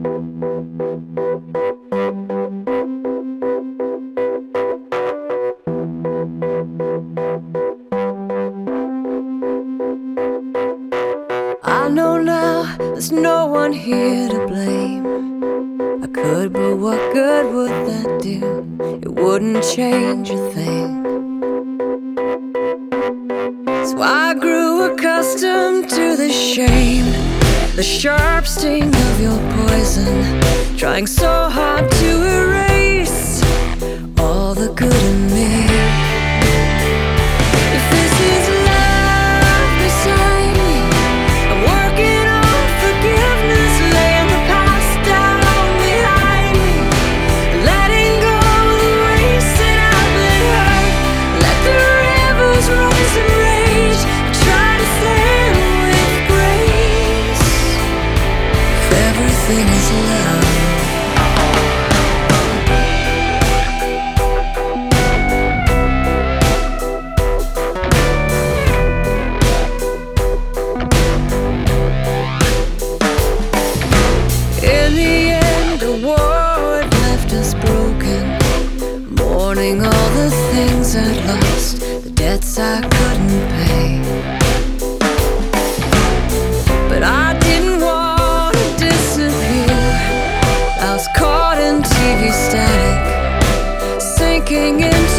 I know now there's no one here to blame. I could, but what good would that do? It wouldn't change a thing. So I grew accustomed to the shame, the sharp sting of your poison, trying so hard to erase all the good in me. If this is love beside me, I'm working on forgiveness, laying the past down behind me, letting go the ways that I've been hurt. Let the rivers rise and rage, try to stand with grace. If everything is love, in the end, the war had left us broken, mourning all the things I'd lost, the debts I couldn't pay. But I didn't want to disappear. I was caught in TV static, sinking into